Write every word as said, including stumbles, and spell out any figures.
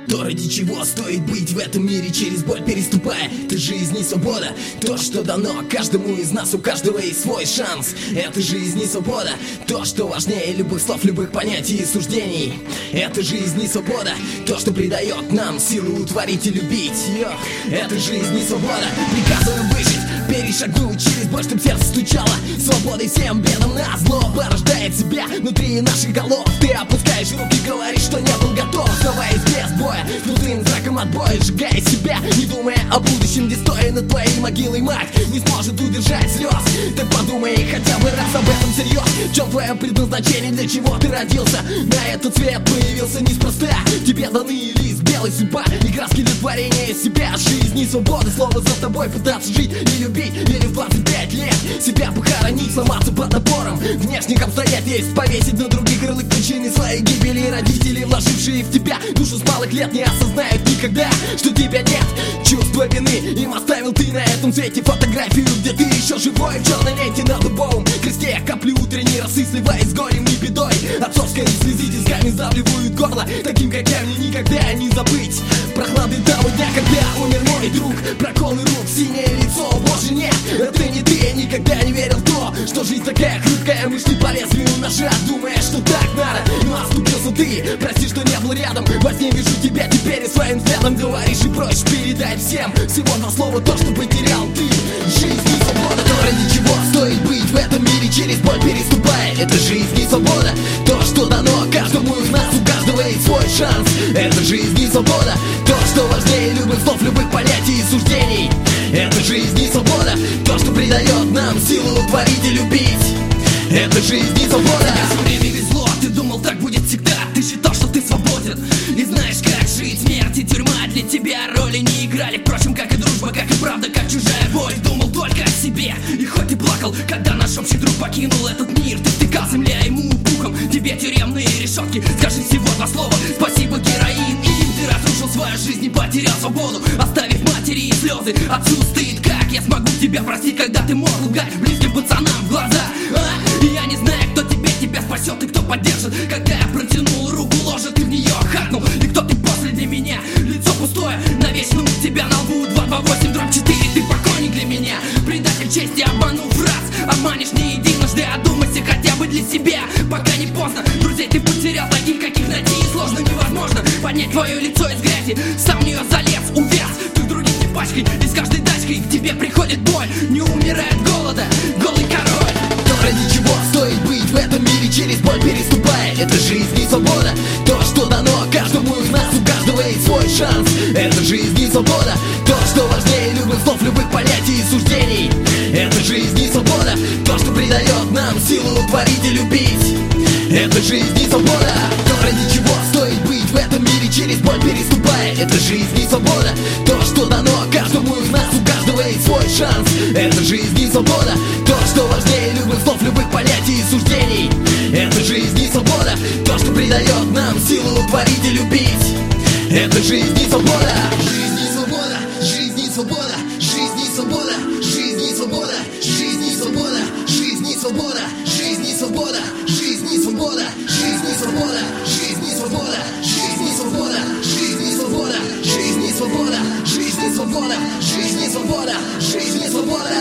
То, ради чего стоит быть в этом мире, через боль переступая. Это жизнь и свобода, то, что дано каждому из нас, у каждого есть свой шанс. Это жизнь и свобода, то, что важнее любых слов, любых понятий и суждений. Это жизнь и свобода, то, что придает нам силу творить и любить. Йо. Это жизнь и свобода, приказываем выжить, перешагнуть через боль, чтоб сердце стучало. Свободой всем бедам назло порождает себя внутри наших голов. Ты опускаешь руки, говоришь, что не был готов, оставаясь без боя, внутренним зраком отбоя, сжигая себя, не думая о будущем, где стоя над твоей могилой мать не сможет удержать слез. Так подумай хотя бы раз об этом всерьез. В чем твое предназначение, для чего ты родился? На этот свет появился неспроста. Тебе даны лист белый, судьба и краски для творения себя. Жизнь и свобода, слово за тобой пытаться жить и любить. Или в двадцать пять лет себя похоронить, сломаться под напором внешних обстоятельств, повесить на других ярлык причины своей гибели. Родители, вложившие в тебя душу с малых лет, не осознают никогда, что тебя нет. Чувство вины им оставил ты на этом свете. Фотографию, где ты еще живой, в черной ленте на дубовом кресте. Капли утренней росы, сливаясь с горем и бедой. Отцовской слезы тисками сдавливают горло. Таким, как я, мне никогда не забыть прохлады того дня, когда умер мой друг. Проколы рук, синее лицо, боже нет, это не ты. Я никогда не верил в то, что жизнь такая хрупкая. Мы шли по лезвию ножа, думая, что так надо. Но оступился ты, прости, что не был рядом. Во сне вижу тебя теперь и своим взглядом говоришь и просишь передать всем всего два слова, то, что потерял ты. Жизнь и свобода, то, ради чего стоит быть в этом мире, через боль переступая. Это жизнь и свобода, то, что дано каждому из нас, у каждого есть свой шанс. Это жизнь и свобода, то, что важнее любых слов, любых понятий и суждений. Это жизнь и свобода, то, что придает нам силу творить и любить. Это жизнь и свобода. Тебе все время везло, ты думал, так будет всегда. Ты считал, что ты свободен и знаешь, как жить. Смерть и тюрьма для тебя роли не играли. Впрочем, как и дружба, как и правда, как чужая боль. Думал только о себе, и хоть ты плакал, когда наш общий друг покинул этот мир. Ты втыкал земля ему пухом, тебе тюремные решетки. Скажи всего два слова, спасибо, героин. И ты разрушил свою жизнь и потерял свободу, оставив матери и слезы. Отцу стыд, как я смогу тебя простить, когда ты мог лгать близким пацанам в глаза, а? И я не знаю, кто теперь тебя спасет и кто поддержит. Когда я протянул руку, ложа, ты в нее хакнул. И кто ты после для меня? Лицо пустое, навечно у тебя на лбу два два восемь дробь четыре. Ты покойник для меня, предатель чести, обманув раз. Обманешь не единожды, одумайся хотя бы для себя, пока не поздно. Друзей ты потерял, таких, каких найти сложно, невозможно поднять твое лицо из грязи. Сам в нее залез, увяз, ты других не пачкай. И с каждой тачкой к тебе приходит боль. Не умирает голода, голый король. То, ради чего стоит быть в этом мире, через боль переступая. Это жизнь и свобода, то, что дано каждому из нас, у каждого есть свой шанс. Это жизнь и свобода, то, что важнее любых слов, любых понятий и суждений. Это жизнь и свобода, то, что придает нам силу творить и любить. Это жизнь и свобода, то, ради чего стоит быть в этом мире, через боль переступая. Это жизнь и свобода, то, что дано каждому из нас, у каждого есть свой шанс. Это жизнь и свобода, то, что важнее любых слов, любых понятий и суждений. Это жизнь и свобода, то, что придает нам силу творить и любить. Это жизнь и свобода. Жизнь и свобода, жизнь и свобода, жизнь и свобода, жизнь и свобода, жизнь и свобода, жизнь и свобода, жизнь и свобода, жизнь и свобода, жизнь и свобода, жизнь и свобода, жизнь и свобода, жизнь и свобода, жизнь и свобода, жизнь и свобода, жизнь и свобода, жизнь и свобода.